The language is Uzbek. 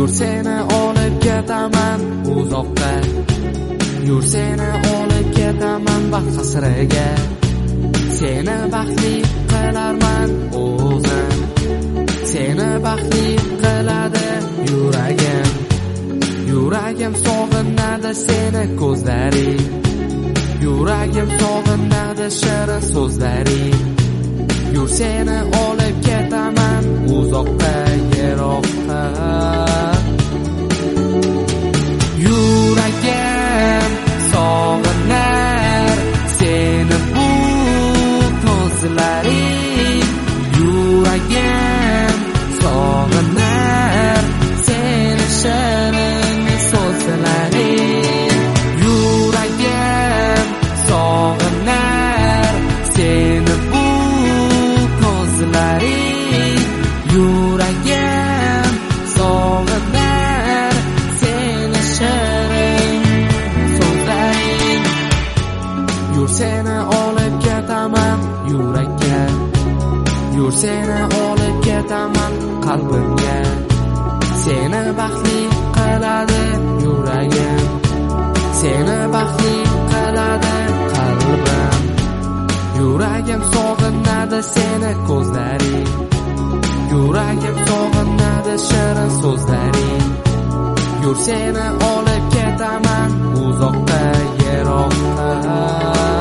Yur seni olib ketaman uzoqqa, yur seni olib ketaman baxt qasriga. Seni baxtli qilarman o'zim, seni baxtli qiladi yuragim. Yuragim sog'inadi seni ko'zlaring, yuragim sog'inadi shirin so'zlaring. Yur seni olib ketaman uzoqqa, yiroqqa. Yuragim sog'inar seni bu ko'zlaring. Yuragim sog'inar seni shirin so'zlaring. Yuragim sog'inar seni bu ko'zlaring. Yuragim sog'inar seni shirin so'zlaring. Yur seni olib ketaman yurakka, yur seni olib ketaman qalbimga. Seni baxtli qiladi yuragim, seni baxtli qiladi qalbim. Yuragim sog'inadi seni ko'zlaring, yuragim sog'inadi shirin so'zlaring. Yur seni olib ketaman uzoqqa, yiroqqa.